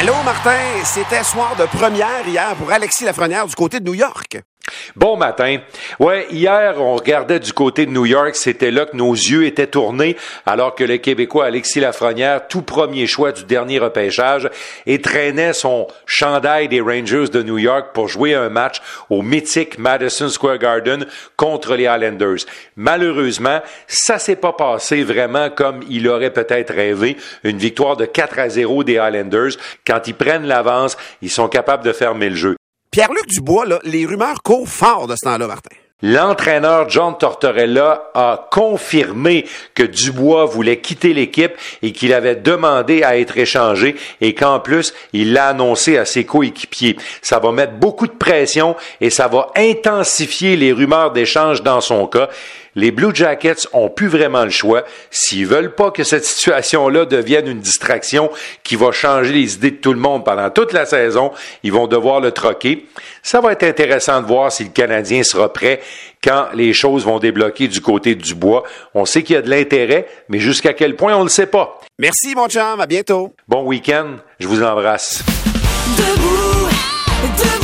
Allô, Martin. C'était soir de première hier pour Alexis Lafrenière du côté de New York. Bon matin. Ouais, hier, on regardait du côté de New York. C'était là que nos yeux étaient tournés, alors que le Québécois Alexis Lafrenière, tout premier choix du dernier repêchage, traînait son chandail des Rangers de New York pour jouer un match au mythique Madison Square Garden contre les Islanders. Malheureusement, ça s'est pas passé vraiment comme il aurait peut-être rêvé. Une victoire de 4-0 des Islanders. Quand ils prennent l'avance, ils sont capables de fermer le jeu. Pierre-Luc Dubois, là, les rumeurs courent fort de ce temps-là, Martin. L'entraîneur John Tortorella a confirmé que Dubois voulait quitter l'équipe et qu'il avait demandé à être échangé et qu'en plus, il l'a annoncé à ses coéquipiers. Ça va mettre beaucoup de pression et ça va intensifier les rumeurs d'échange dans son cas. Les Blue Jackets ont plus vraiment le choix. S'ils veulent pas que cette situation-là devienne une distraction qui va changer les idées de tout le monde pendant toute la saison, ils vont devoir le troquer. Ça va être intéressant de voir si le Canadien sera prêt quand les choses vont débloquer du côté de Dubois. On sait qu'il y a de l'intérêt, mais jusqu'à quel point, on ne le sait pas. Merci, mon chum. À bientôt. Bon week-end. Je vous embrasse. Debout,